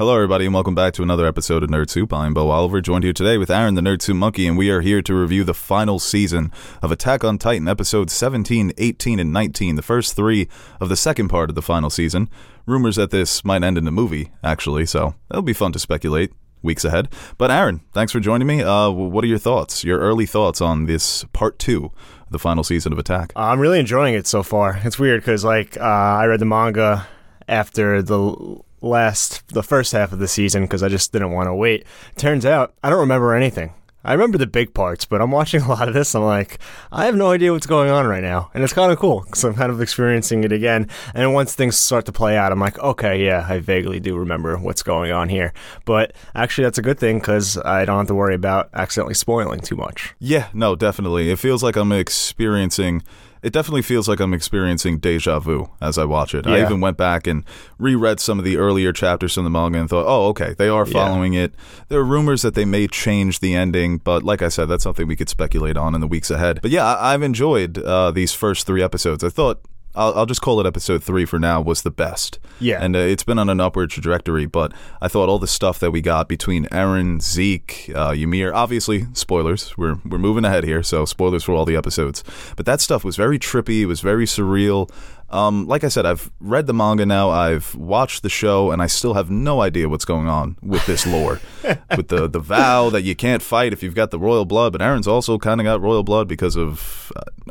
Hello, everybody, and welcome back to another episode of Nerd Soup. I'm Bo Oliver, joined here today with Aaron, the Nerd Soup Monkey, and we are here to review the final season of Attack on Titan, episodes 17, 18, and 19, the first three of the second part of the final season. Rumors that this might end in a movie, actually, so that'll be fun to speculate weeks ahead. But Aaron, thanks for joining me. What are your thoughts, your early thoughts on this part two of the final season of Attack? I'm really enjoying it so far. It's weird because, I read the manga after the first half of the season because I just didn't want to wait. Turns out I don't remember anything. I remember the big parts, but I'm watching a lot of this. I'm like, I have no idea what's going on right now. And it's kind of cool because I'm kind of experiencing it again. And once things start to play out, I'm like, okay, yeah, I vaguely do remember what's going on here. But actually, that's a good thing because I don't have to worry about accidentally spoiling too much. Yeah, no, definitely. It definitely feels like I'm experiencing deja vu as I watch it. Yeah. I even went back and reread some of the earlier chapters from the manga and thought, oh, okay, they are following it. There are rumors that they may change the ending, but like I said, that's something we could speculate on in the weeks ahead. But yeah, I've enjoyed these first three episodes. I thought, I'll just call it episode 3 for now, was the best. Yeah. And it's been on an upward trajectory, but I thought all the stuff that we got between Eren, Zeke, Ymir, obviously, spoilers, we're moving ahead here, so spoilers for all the episodes. But that stuff was very trippy, it was very surreal. Like I said, I've read the manga now, I've watched the show, and I still have no idea what's going on with this lore. With the vow that you can't fight if you've got the royal blood, but Eren's also kind of got royal blood because of,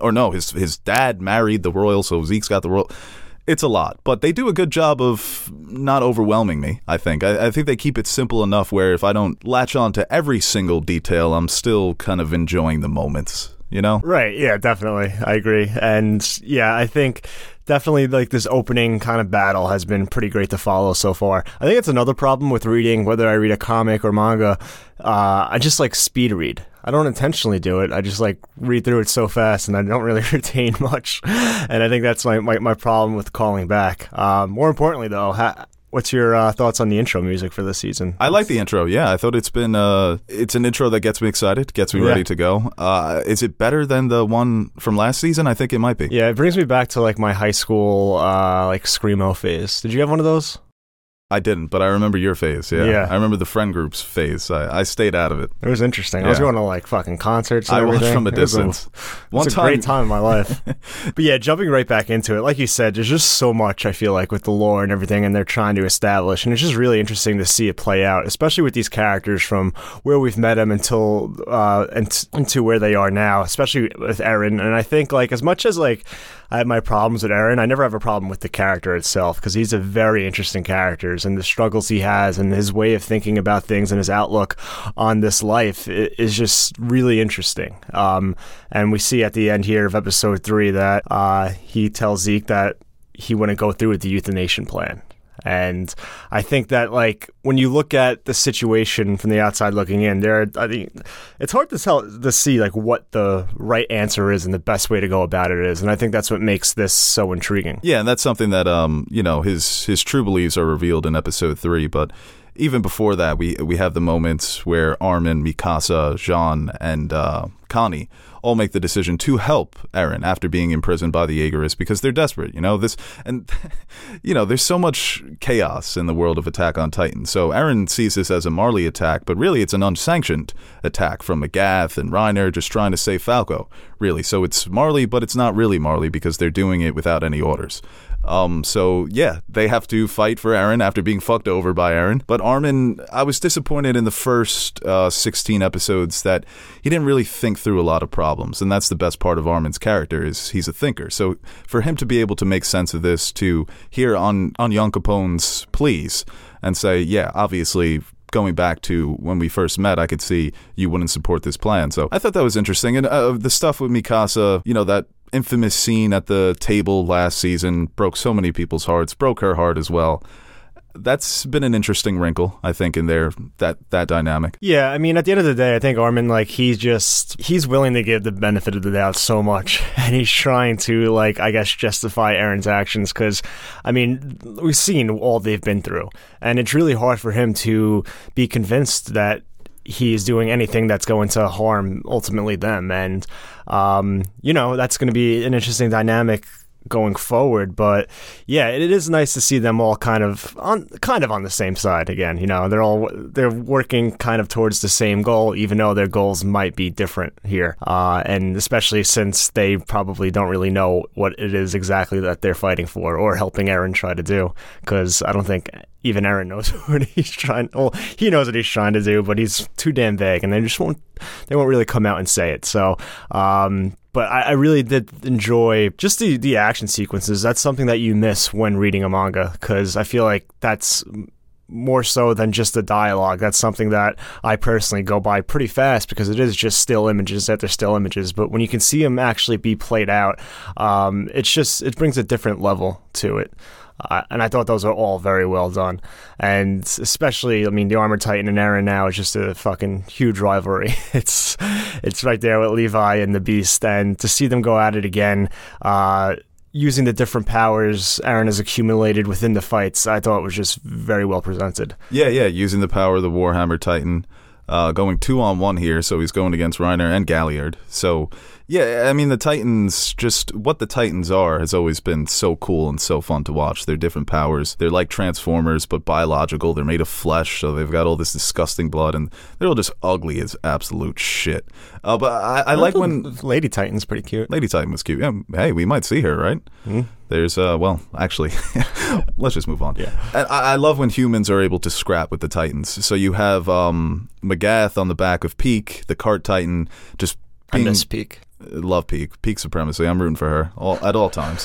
his dad married the royal, so Zeke's got the royal. It's a lot, but they do a good job of not overwhelming me, I think. I think they keep it simple enough where if I don't latch on to every single detail, I'm still kind of enjoying the moments. You know? Right, yeah, definitely. I agree. And yeah, I think definitely this opening kind of battle has been pretty great to follow so far. I think it's another problem with reading, whether I read a comic or manga, I just speed read. I don't intentionally do it. I just read through it so fast and I don't really retain much. And I think that's my problem with calling back. More importantly though, what's your thoughts on the intro music for this season? I like the intro, yeah. I thought it's an intro that gets me excited, gets me ready to go. Is it better than the one from last season? I think it might be. Yeah, it brings me back to my high school Screamo phase. Did you have one of those? I didn't, but I remember your phase, yeah. I remember the friend group's phase. I stayed out of it. It was interesting. I was going to fucking concerts and everything. I watched from a distance. It was a great time in my life. But yeah, jumping right back into it, like you said, there's just so much, I feel with the lore and everything, and they're trying to establish, and it's just really interesting to see it play out, especially with these characters from where we've met them until into where they are now, especially with Eren. And I think as much as I have my problems with Eren, I never have a problem with the character itself because he's a very interesting character, and the struggles he has and his way of thinking about things and his outlook on this life is just really interesting. And we see at the end here of episode 3 that he tells Zeke that he wouldn't go through with the euthanasia plan. And I think that when you look at the situation from the outside looking in, I think it's hard to see what the right answer is and the best way to go about it is. And I think that's what makes this so intriguing. Yeah, and that's something that his true beliefs are revealed in episode 3, but even before that, we have the moments where Armin, Mikasa, Jean, and Connie all make the decision to help Eren after being imprisoned by the Jaegerists because they're desperate, there's so much chaos in the world of Attack on Titan. So Eren sees this as a Marley attack, but really it's an unsanctioned attack from Magath and Reiner just trying to save Falco, really. So it's Marley, but it's not really Marley because they're doing it without any orders. So yeah, they have to fight for Eren after being fucked over by Eren. But Armin, I was disappointed in the first 16 episodes that he didn't really think through a lot of problems, and that's the best part of Armin's character is he's a thinker. So for him to be able to make sense of this, to hear on Jan Capone's pleas and say, yeah, obviously going back to when we first met, I could see you wouldn't support this plan. So I thought that was interesting. And the stuff with Mikasa, that infamous scene at the table last season broke so many people's hearts, broke her heart as well. That's been an interesting wrinkle, I think, in that dynamic. Yeah, I mean, at the end of the day, I think Armin, he's willing to give the benefit of the doubt so much, and he's trying to, justify Eren's actions, because, I mean, we've seen all they've been through, and it's really hard for him to be convinced that he's doing anything that's going to harm, ultimately, them, and, that's going to be an interesting dynamic going forward. But yeah, it is nice to see them all kind of on the same side again. You know, they're working kind of towards the same goal, even though their goals might be different here. And especially since they probably don't really know what it is exactly that they're fighting for or helping Eren try to do, because I don't think even Eren knows what he's trying. Well, he knows what he's trying to do, but he's too damn vague, and they won't really come out and say it. So, but I really did enjoy just the action sequences. That's something that you miss when reading a manga, because I feel like that's more so than just the dialogue. That's something that I personally go by pretty fast, because it is just still images after still images. But when you can see them actually be played out, it brings a different level to it. And I thought those are all very well done. And especially, I mean, the Armored Titan and Eren now is just a fucking huge rivalry. It's right there with Levi and the Beast. And to see them go at it again, using the different powers Eren has accumulated within the fights, I thought was just very well presented. Yeah, using the power of the Warhammer Titan. Going 2-on-1 here, so he's going against Reiner and Galliard. So, yeah, I mean, the Titans, just what the Titans are, has always been so cool and so fun to watch. They're different powers. They're like Transformers, but biological. They're made of flesh, so they've got all this disgusting blood, and they're all just ugly as absolute shit. But I like when... Lady Titan's pretty cute. Lady Titan was cute. Yeah, hey, we might see her, right? Mm-hmm. There's, actually, let's just move on. Yeah. And I love when humans are able to scrap with the Titans. So you have Magath on the back of Peak, the cart Titan, just being... I miss Peak. Love Peak. Peak supremacy. I'm rooting for her at all times.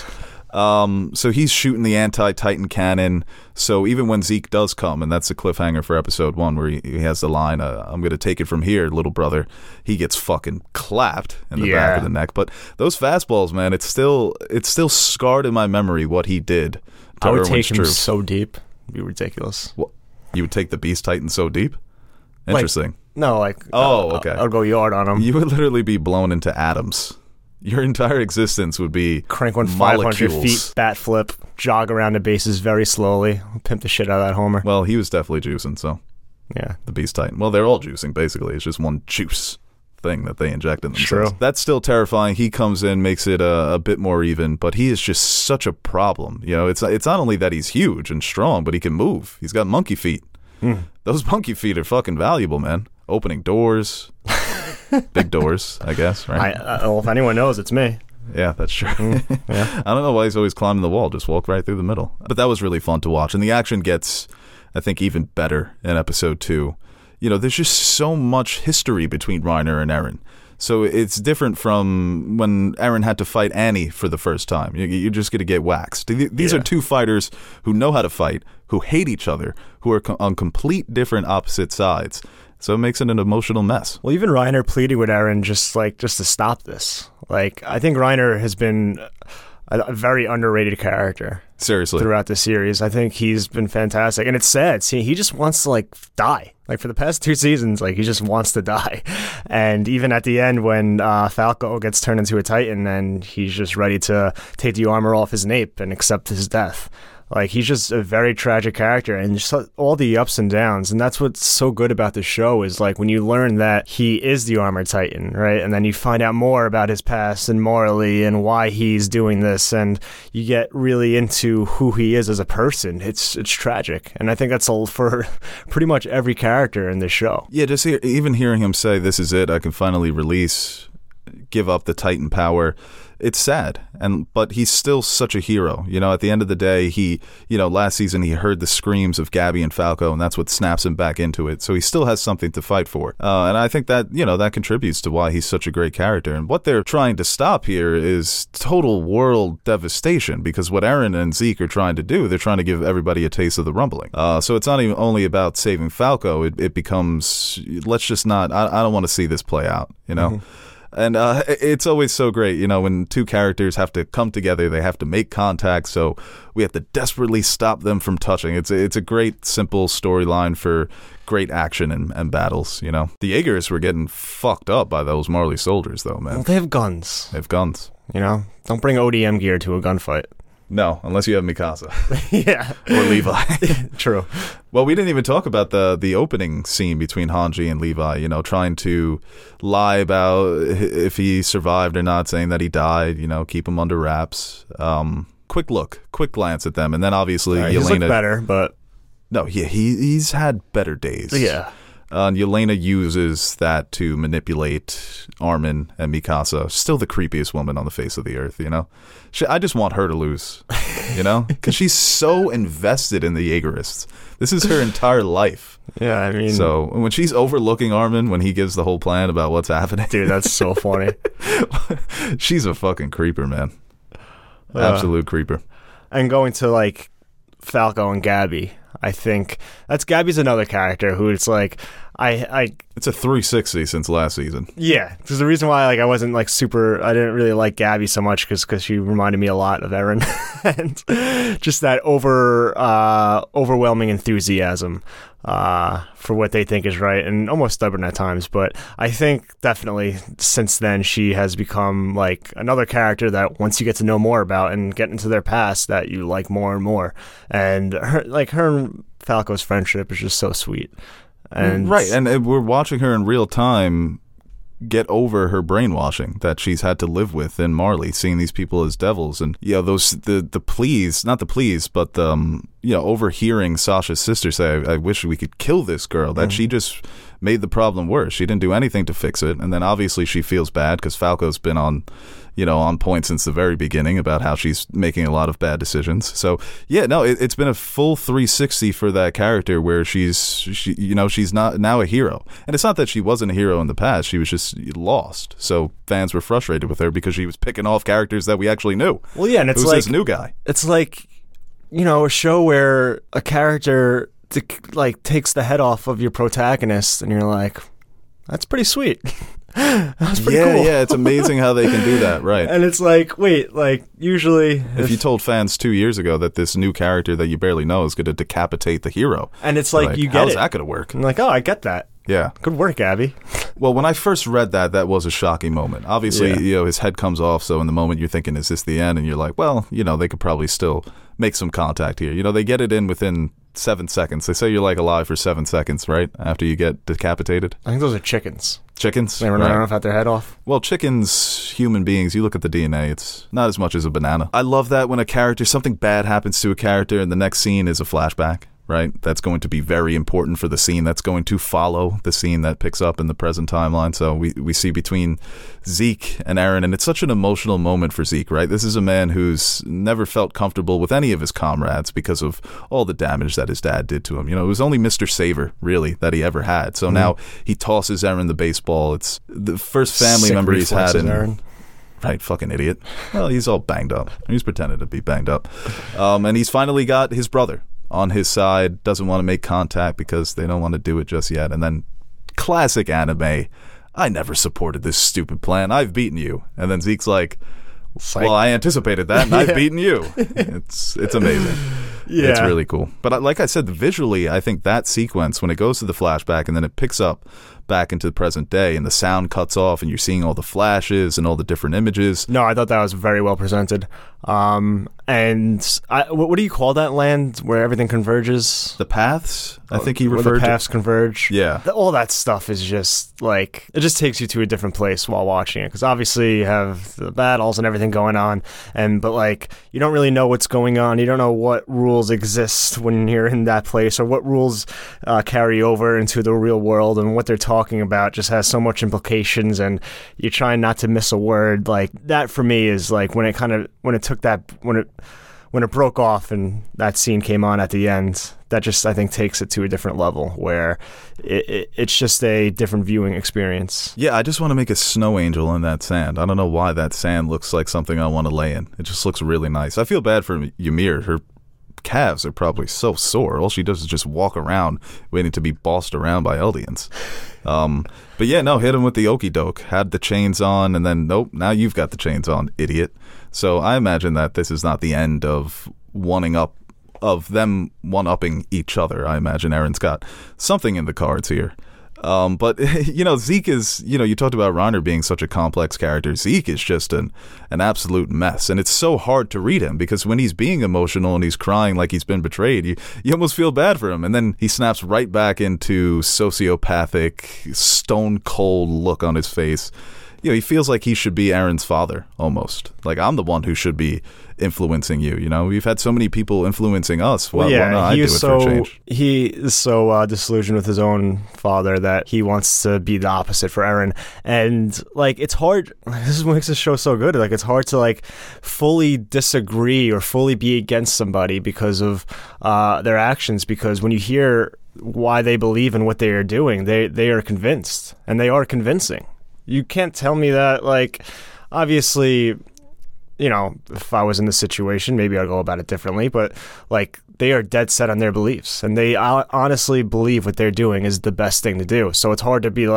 So he's shooting the anti-Titan cannon. So even when Zeke does come, and that's the cliffhanger for episode 1, where he has the line, I'm going to take it from here, little brother, he gets fucking clapped in the back of the neck. But those fastballs, man, it's still scarred in my memory what he did to I would Erwin's take him troops. so deep. It'd be ridiculous. What? You would take the Beast Titan so deep? Interesting. Okay. I'll go yard on him. You would literally be blown into atoms. Your entire existence would be crank one 500 feet, bat flip, jog around the bases very slowly, pimp the shit out of that Homer. Well, he was definitely juicing, so yeah, the Beast Titan. Well, they're all juicing basically. It's just one juice thing that they inject in themselves. True. That's still terrifying. He comes in, makes it a bit more even, but he is just such a problem. You know, it's not only that he's huge and strong, but he can move. He's got monkey feet. Those monkey feet are fucking valuable, man. Opening doors. Big doors, I guess, right? Well, if anyone knows, it's me. Yeah, that's true. Yeah. I don't know why he's always climbing the wall. Just walk right through the middle. But that was really fun to watch. And the action gets, I think, even better in episode 2. You know, there's just so much history between Reiner and Eren. So it's different from when Eren had to fight Annie for the first time. You're just going to get waxed. These are two fighters who know how to fight, who hate each other, who are on complete different opposite sides. So it makes it an emotional mess. Well, even Reiner pleading with Eren just to stop this. Like, I think Reiner has been a very underrated character. Seriously. Throughout the series. I think he's been fantastic. And it's sad. See, he just wants to, die. Like, for the past 2 seasons, he just wants to die. And even at the end, when Falco gets turned into a Titan and he's just ready to take the armor off his nape and accept his death. Like, he's just a very tragic character, and just all the ups and downs. And that's what's so good about the show is, when you learn that he is the Armored Titan, right? And then you find out more about his past and morally and why he's doing this, and you get really into who he is as a person. It's tragic. And I think that's all for pretty much every character in this show. Yeah, just even hearing him say, this is it, I can finally give up the Titan power. It's sad, but he's still such a hero. You know, at the end of the day, last season he heard the screams of Gabby and Falco, and that's what snaps him back into it. So he still has something to fight for. And I think that, that contributes to why he's such a great character. And what they're trying to stop here is total world devastation, because what Eren and Zeke are trying to do, they're trying to give everybody a taste of the rumbling. So it's not even only about saving Falco. It becomes, let's just not, I don't want to see this play out, Mm-hmm. And it's always so great, when two characters have to come together, they have to make contact, so we have to desperately stop them from touching. It's a great, simple storyline for great action and battles, The Jaegers were getting fucked up by those Marley soldiers, though, man. Well, they have guns. They have guns. Don't bring ODM gear to a gunfight. No, unless you have Mikasa Yeah. or Levi. True. Well, we didn't even talk about the opening scene between Hanji and Levi, you know, trying to lie about if he survived or not, saying that he died, you know, keep him under wraps. Quick glance at them, and then obviously He's Yelena. looked better, but No, yeah, he's had better days. yeah. Yelena uses that to manipulate Armin and Mikasa. Still the creepiest woman on the face of the earth, you know? I just want her to lose, you know? Because she's so invested in the Jaegerists. This is her entire life. Yeah, I mean... So when she's overlooking Armin, when he gives the whole plan about what's happening... Dude, that's so funny. She's a fucking creeper, man. Absolute creeper. And going to, like, Falco and Gabby... I think Gabby's another character who it's like it's a 360 since last season. Yeah, because the reason why I wasn't I didn't really like Gabby so much because she reminded me a lot of Eren and just that overwhelming enthusiasm for what they think is right and almost stubborn at times. But I think definitely since then she has become like another character that once you get to know more about and get into their past that you like more and more. And her and Falco's friendship is just so sweet. And right, and we're watching her in real time get over her brainwashing that she's had to live with in Marley, seeing these people as devils, and the pleas, not the pleas, but overhearing Sasha's sister say, "I wish we could kill this girl." That she just made the problem worse. She didn't do anything to fix it, and then obviously she feels bad because Falco's been on point since the very beginning about how she's making a lot of bad decisions. So it's been a full 360 for that character where she's not now a hero. And it's not that she wasn't a hero in the past, she was just lost. So fans were frustrated with her because she was picking off characters that we actually knew. Well, yeah, and it's who's this new guy. It's like, a show where a character takes the head off of your protagonist and you're like, that's pretty sweet. That's pretty cool. Yeah, it's amazing how they can do that, right? And it's like, wait, usually... If you told fans 2 years ago that this new character that you barely know is going to decapitate the hero... And it's like you get how's that going to work? I'm like, oh, I get that. Yeah. Good work, Abby. Well, when I first read that was a shocking moment. Obviously, his head comes off, so in the moment you're thinking, is this the end? And you're like, well, they could probably still make some contact here. They get it in within 7 seconds. They say you're alive for 7 seconds, right? After you get decapitated. I think those are chickens. Chickens? They run off at their head off? Well, chickens, human beings, you look at the DNA, it's not as much as a banana. I love that when something bad happens to a character and the next scene is a flashback, right? That's going to be very important for the scene that's going to follow the scene that picks up in the present timeline. So we see between Zeke and Eren, and it's such an emotional moment for Zeke, right? This is a man who's never felt comfortable with any of his comrades because of all the damage that his dad did to him. It was only Mr. Saver, really, that he ever had. So now he tosses Eren the baseball. It's the first family member he's had in... Eren. Right, fucking idiot. Well, he's all banged up. He's pretending to be banged up. And he's finally got his brother on his side, doesn't want to make contact because they don't want to do it just yet. And then classic anime, I never supported this stupid plan. I've beaten you. And then Zeke's like, well, I anticipated that, and I've beaten you. It's amazing. Yeah. It's really cool. But like I said, visually, I think that sequence, when it goes to the flashback and then it picks up back into the present day and the sound cuts off and you're seeing all the flashes and all the different images. No, I thought that was very well presented. What do you call that land where everything converges? The paths, I think he referred to. Where the paths converge. Yeah. All that stuff is just it just takes you to a different place while watching it. Because obviously you have the battles and everything going on. But you don't really know what's going on. You don't know what rules exist when you're in that place or what rules carry over into the real world, and what they're talking about just has so much implications, and you're trying not to miss a word. That for me is when it broke off and that scene came on at the end, that just, I think, takes it to a different level where it's just a different viewing experience. Yeah, I just want to make a snow angel in that sand. I don't know why that sand looks like something I want to lay in. It just looks really nice. I feel bad for Ymir. Her calves are probably so sore. All she does is just walk around waiting to be bossed around by Eldians. But yeah, no, hit him with the okie doke. Had the chains on, and then nope, now you've got the chains on, idiot. So I imagine that this is not the end of them one-upping each other. I imagine Eren's got something in the cards here. But, Zeke is, you talked about Reiner being such a complex character. Zeke is just an absolute mess. And it's so hard to read him because when he's being emotional and he's crying like he's been betrayed, you almost feel bad for him. And then he snaps right back into sociopathic, stone cold look on his face. He feels like he should be Eren's father, almost. Like, I'm the one who should be influencing you, We've had so many people influencing us. Why not I do it for a change? He is so disillusioned with his own father that he wants to be the opposite for Eren. And, it's hard. This is what makes this show so good. It's hard to, fully disagree or fully be against somebody because of their actions. Because when you hear why they believe in what they are doing, they are convinced. And they are convincing. You can't tell me that, obviously, if I was in this situation, maybe I'd go about it differently, but, they are dead set on their beliefs, and they honestly believe what they're doing is the best thing to do. So it's hard to be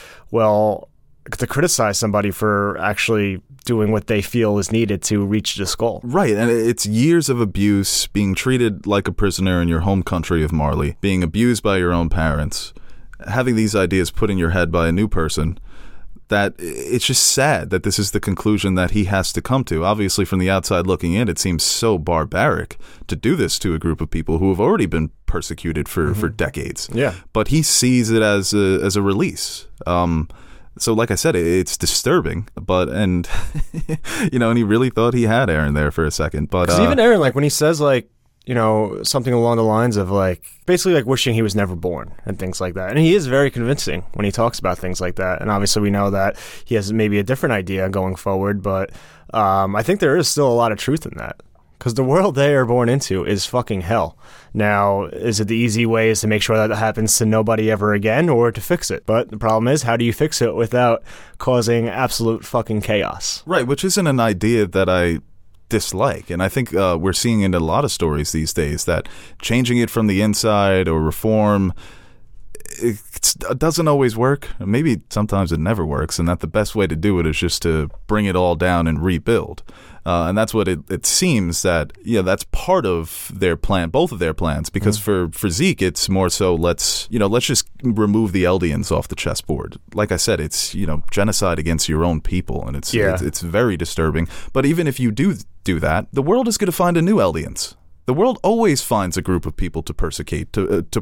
to criticize somebody for actually doing what they feel is needed to reach this goal. Right, and it's years of abuse, being treated like a prisoner in your home country of Marley, being abused by your own parents, having these ideas put in your head by a new person, that it's just sad that this is the conclusion that he has to come to. Obviously, from the outside looking in, it seems so barbaric to do this to a group of people who have already been persecuted for decades. Yeah. But he sees it as a release. So like I said, it's disturbing, and he really thought he had Eren there for a second. But even Eren, when he says, something along the lines of basically wishing he was never born and things like that. And he is very convincing when he talks about things like that. And obviously we know that he has maybe a different idea going forward, but I think there is still a lot of truth in that. Because the world they are born into is fucking hell. Now, is it the easy way is to make sure that happens to nobody ever again or to fix it? But the problem is, how do you fix it without causing absolute fucking chaos? Right, which isn't an idea that I dislike, and I think we're seeing in a lot of stories these days that changing it from the inside or reform, it doesn't always work. Maybe sometimes it never works, and that the best way to do it is just to bring it all down and rebuild. And that's what it seems that that's part of their plan, both of their plans. Because for Zeke, it's more so let's just remove the Eldians off the chessboard. Like I said, it's genocide against your own people, and it's very disturbing. But even if you do that, the world is going to find a new Eldians. The world always finds a group of people to persecute,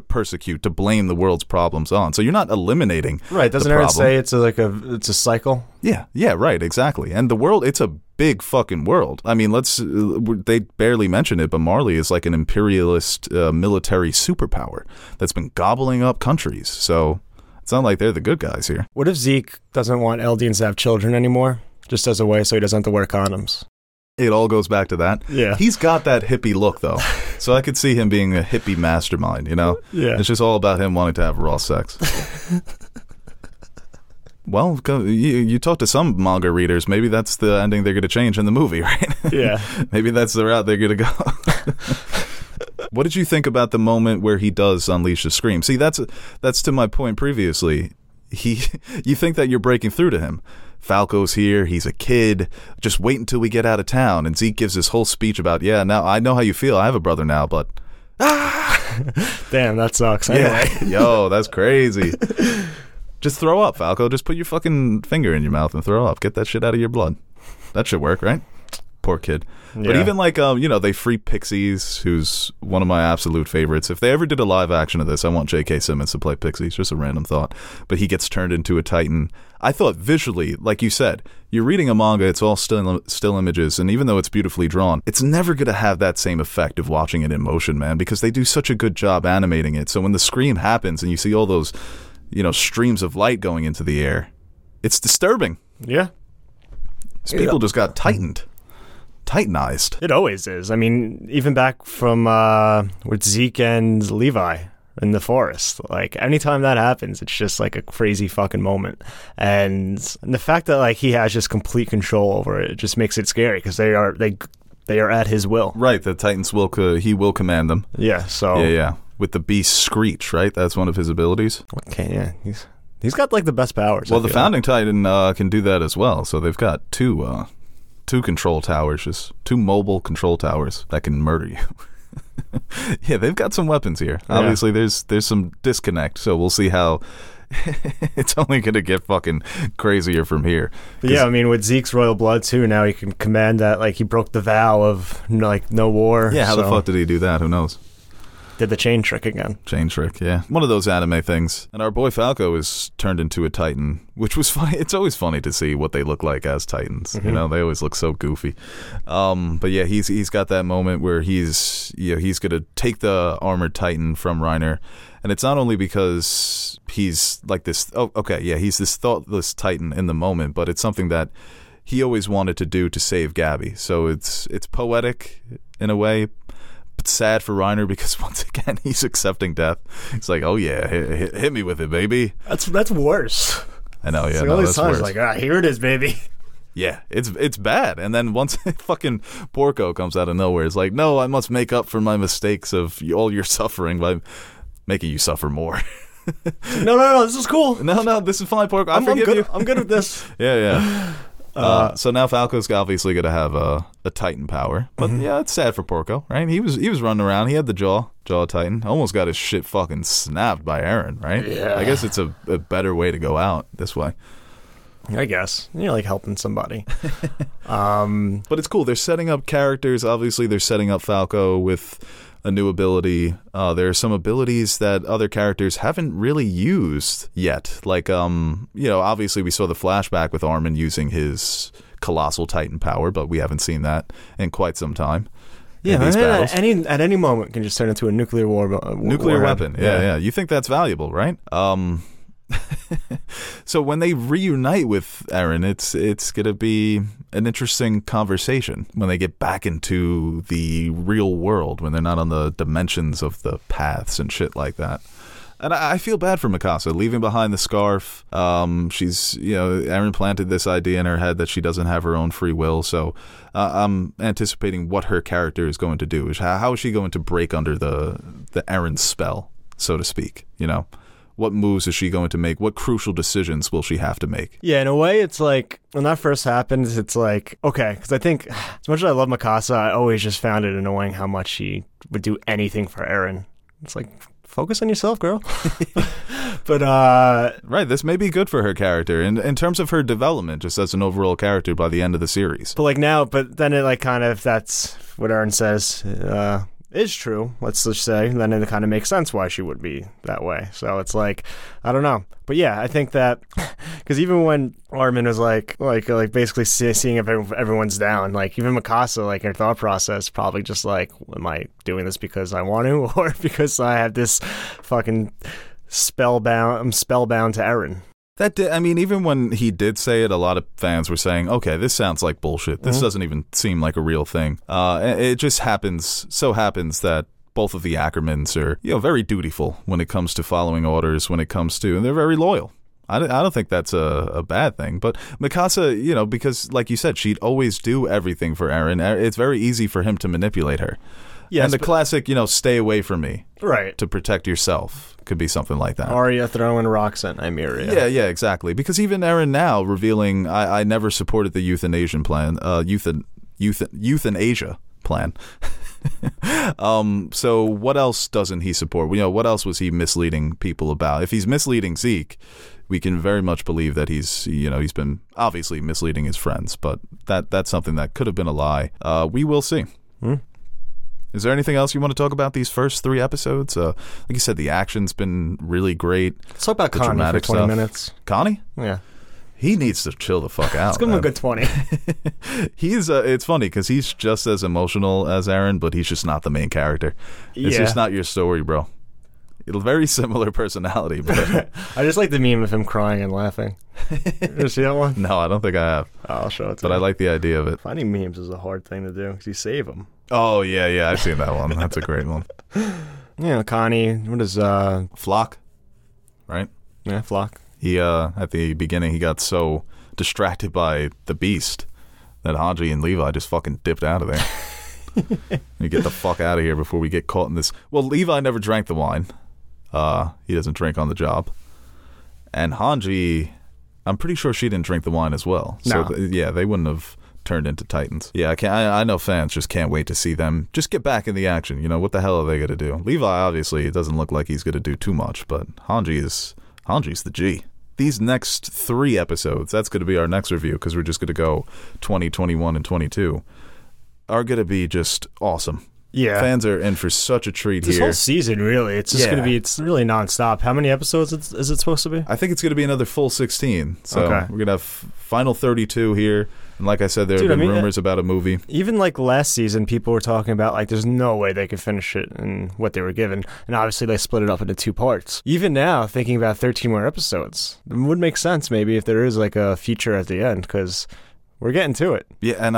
to blame the world's problems on. So you're not eliminating right. Doesn't Eren say it's a cycle? Yeah, right, exactly. And the world, it's a big fucking world. I mean, they barely mention it, but Marley is like an imperialist military superpower that's been gobbling up countries. So it's not like they're the good guys here. What if Zeke doesn't want Eldians to have children anymore, just as a way so he doesn't have to wear condoms? It all goes back to that. Yeah. He's got that hippie look, though. So I could see him being a hippie mastermind, Yeah. It's just all about him wanting to have raw sex. Well, you talk to some manga readers. Maybe that's the ending they're going to change in the movie, right? Yeah. Maybe that's the route they're going to go. What did you think about the moment where he does unleash the scream? See, that's to my point previously. You think that you're breaking through to him. Falco's here, he's a kid, just wait until we get out of town. And Zeke gives this whole speech about, now I know how you feel, I have a brother now, but damn, that sucks. Anyway. Yeah. Yo, that's crazy. Just throw up, Falco. Just put your fucking finger in your mouth and throw up. Get that shit out of your blood. That should work, right? Poor kid. Yeah. But even they free Pixies, who's one of my absolute favorites. If they ever did a live action of this, I want J.K. Simmons to play Pixies. Just a random thought. But he gets turned into a Titan. I thought visually, like you said, you're reading a manga, it's all still images, and even though it's beautifully drawn, it's never going to have that same effect of watching it in motion, man, because they do such a good job animating it. So when the scream happens and you see all those, streams of light going into the air, it's disturbing. Yeah. These people just got titanized. It always is. I mean, even back from with Zeke and Levi in the forest, anytime that happens, it's just like a crazy fucking moment. And the fact that he has just complete control over it just makes it scary because they are at his will. Right, the Titans he will command them. Yeah, so yeah. With the beast Screech, right? That's one of his abilities. Okay, yeah. He's got the best powers. Well, the founding Titan can do that as well. So they've got two control towers, just two mobile control towers that can murder you. Yeah, they've got some weapons here. Yeah. Obviously, there's some disconnect, so we'll see how it's only going to get fucking crazier from here. But yeah, I mean, with Zeke's royal blood too, now he can command that, like, he broke the vow of, like, no war. Yeah, how the fuck did he do that? Who knows? Did the chain trick again. Chain trick, yeah. One of those anime things. And our boy Falco is turned into a Titan, which was funny. It's always funny to see what they look like as Titans. You know, they always look so goofy. But yeah, he's got that moment where he's gonna take the armored Titan from Reiner. And it's not only because he's like this, he's this thoughtless Titan in the moment, but it's something that he always wanted to do to save Gabby. So it's poetic in a way, but sad for Reiner because once again he's accepting death. He's like, oh yeah, hit me with it, baby. That's worse. I know, yeah, like all these times, like, here it is, baby. Yeah, it's bad. And then once fucking Porco comes out of nowhere, it's like, no, I must make up for my mistakes of all your suffering by making you suffer more. No, this is cool. No, this is fine, Porco. I forgive you. I'm good with this. Yeah. So now Falco's obviously going to have a Titan power, but yeah, it's sad for Porco, right? He was running around. He had the jaw Titan. Almost got his shit fucking snapped by Eren, right? Yeah. I guess it's a better way to go out this way. I guess like helping somebody. But it's cool. They're setting up characters. Obviously, they're setting up Falco with a new ability. There are some abilities that other characters haven't really used yet. Like, obviously we saw the flashback with Armin using his colossal Titan power, but we haven't seen that in quite some time. Yeah, at any moment can just turn into a nuclear weapon. Yeah. You think that's valuable, right? So when they reunite with Eren, it's gonna be an interesting conversation when they get back into the real world, when they're not on the dimensions of the paths and shit like that. And I feel bad for Mikasa leaving behind the scarf. She's, Eren planted this idea in her head that she doesn't have her own free will. So I'm anticipating what her character is going to do. How is she going to break under the Eren spell, so to speak? What moves is she going to make? What crucial decisions will she have to make? Yeah, in a way, it's like, when that first happens, it's like, okay, because I think, as much as I love Mikasa, I always just found it annoying how much she would do anything for Eren. It's like, focus on yourself, girl. But, right, this may be good for her character, in terms of her development, just as an overall character by the end of the series. But then it, like, kind of, that's what Eren says, is true, let's just say, then it kind of makes sense why she would be that way. So it's like, I don't know. But yeah, I think that, because even when Armin was like basically seeing if everyone's down, like even Mikasa, like her thought process probably just like, am I doing this because I want to, or because I have this fucking I'm spellbound to Eren? Even when he did say it, a lot of fans were saying, okay, this sounds like bullshit. This doesn't even seem like a real thing. It just happens that both of the Ackermans are, very dutiful when it comes to following orders, and they're very loyal. I don't think that's a bad thing. But Mikasa, because like you said, she'd always do everything for Eren. It's very easy for him to manipulate her. Yes, and the classic, stay away from me. Right. To protect yourself could be something like that. Arya throwing rocks at Nymeria. Yeah, exactly. Because even Eren now revealing, I never supported the euthanasia plan. Euthanasia plan. So what else doesn't he support? What else was he misleading people about? If he's misleading Zeke, we can very much believe that he's been obviously misleading his friends. But that's something that could have been a lie. We will see. Is there anything else you want to talk about these first 3 episodes? Like you said, the action's been really great. Let's talk about Connie for 20 minutes. Connie? Yeah. He needs to chill the fuck out. Let's give him a good 20. It's funny because he's just as emotional as Eren, but he's just not the main character. It's just not your story, bro. It's a very similar personality, but I just like the meme of him crying and laughing. You see that one? No, I don't think I have. I'll show it to you. But I like the idea of it. Finding memes is a hard thing to do because you save them. Oh, yeah, I've seen that one. That's a great one. Connie, what is... Flock, right? Yeah, Flock. He, at the beginning, he got so distracted by the beast that Hanji and Levi just fucking dipped out of there. You get the fuck out of here before we get caught in this. Well, Levi never drank the wine. He doesn't drink on the job. And Hanji, I'm pretty sure she didn't drink the wine as well. So, no. They wouldn't have turned into Titans. Yeah, I know fans just can't wait to see them just get back in the action. What the hell are they going to do? Levi, obviously, it doesn't look like he's going to do too much, but Hanji Hanji's the G. These next 3 episodes, that's going to be our next review because we're just going to go 20, 21, and 22, are going to be just awesome. Yeah. Fans are in for such a treat this here. whole season, really. It's just going to be, it's really nonstop. How many episodes is it supposed to be? I think it's going to be another full 16. So Okay. we're going to have final 32 here. And like I said, there have been rumors about a movie. Even like last season, people were talking about like there's no way they could finish it in what they were given. And obviously they split it up into 2 parts. Even now, thinking about 13 more episodes, it would make sense maybe if there is like a feature at the end because we're getting to it. Yeah, and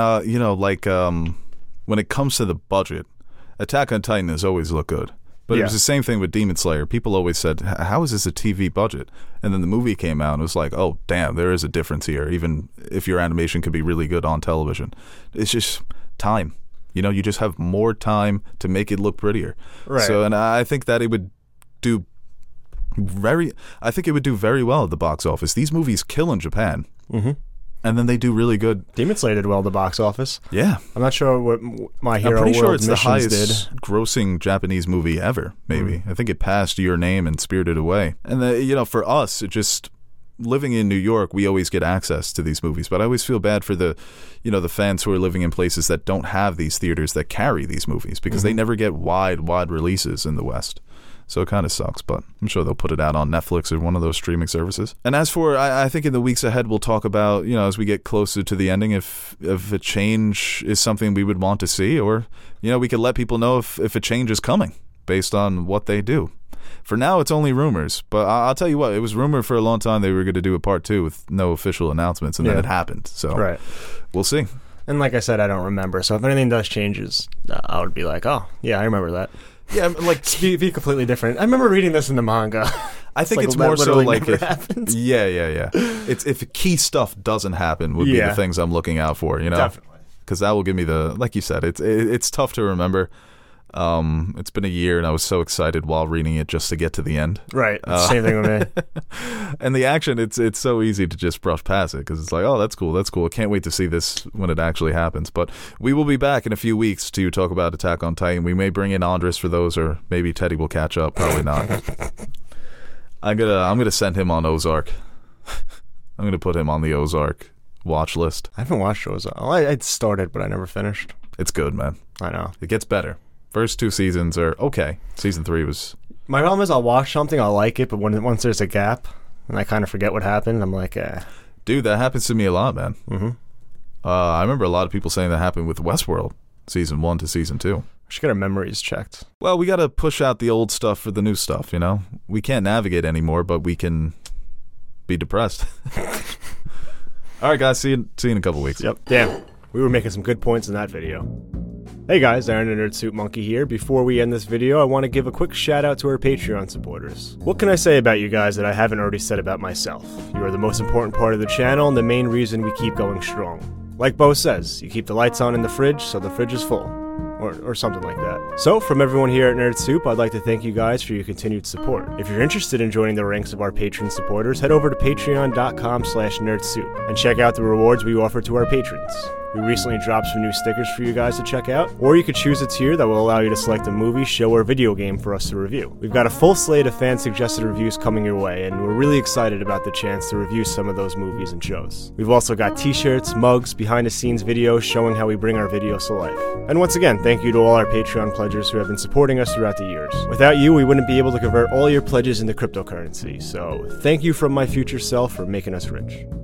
when it comes to the budget, Attack on Titan has always looked good. But it was the same thing with Demon Slayer. People always said, how is this a TV budget? And then the movie came out and it was like, oh, damn, there is a difference here, even if your animation could be really good on television. It's just time. You just have more time to make it look prettier. Right. So, and I think that it would do very well at the box office. These movies kill in Japan. Mm-hmm. And then they do really good. Demon Slayer did well at the box office. Yeah. I'm not sure what My Hero I'm pretty World sure it's the Missions highest grossing Japanese movie ever, maybe. I think it passed Your Name and Spirited Away. And, for us, it just, living in New York, we always get access to these movies. But I always feel bad for the fans who are living in places that don't have these theaters that carry these movies because they never get wide releases in the West. So it kind of sucks, but I'm sure they'll put it out on Netflix or one of those streaming services. And as for, I think in the weeks ahead, we'll talk about, as we get closer to the ending, if a change is something we would want to see, or, we could let people know if a change is coming based on what they do. For now, it's only rumors, but I'll tell you what, it was rumored for a long time they were going to do a part 2 with no official announcements, and then it happened. So we'll see. And like I said, I don't remember. So if anything does changes, I would be like, oh, yeah, I remember that. Yeah, like be completely different. I remember reading this in the manga. I think it's more so like if It's if key stuff doesn't happen would be the things I'm looking out for, Definitely. Because that will give me like you said, it's tough to remember. It's been a year and I was so excited while reading it just to get to the end. Right. Same thing with me. And the action, it's so easy to just brush past it because it's like, oh, that's cool. I can't wait to see this when it actually happens. But we will be back in a few weeks to talk about Attack on Titan. We may bring in Andres for those, or maybe Teddy will catch up. Probably not. I'm gonna send him on Ozark. I'm gonna put him on the Ozark watch list. I haven't watched Ozark. I started, but I never finished. It's good, man. I know. It gets better. First 2 seasons are okay. Season 3 was... My problem is I'll watch something, I'll like it, but once there's a gap, and I kind of forget what happened, I'm like, eh. Dude, that happens to me a lot, man. Mm-hmm. I remember a lot of people saying that happened with Westworld, Season 1 to Season 2. We should get our memories checked. Well, we got to push out the old stuff for the new stuff, We can't navigate anymore, but we can be depressed. All right, guys, see you in a couple weeks. Yep. Damn. We were making some good points in that video. Hey guys, Aaron the Nerd Suit Monkey here. Before we end this video, I want to give a quick shout out to our Patreon supporters. What can I say about you guys that I haven't already said about myself? You are the most important part of the channel and the main reason we keep going strong. Like Bo says, you keep the lights on in the fridge so the fridge is full. Or something like that. So, from everyone here at Nerd Soup, I'd like to thank you guys for your continued support. If you're interested in joining the ranks of our patron supporters, head over to patreon.com/nerdsoup and check out the rewards we offer to our patrons. We recently dropped some new stickers for you guys to check out, or you could choose a tier that will allow you to select a movie, show, or video game for us to review. We've got a full slate of fan-suggested reviews coming your way, and we're really excited about the chance to review some of those movies and shows. We've also got t-shirts, mugs, behind-the-scenes videos showing how we bring our videos to life. And once again, thank you to all our Patreon pledgers who have been supporting us throughout the years. Without you, we wouldn't be able to convert all your pledges into cryptocurrency, so thank you from my future self for making us rich.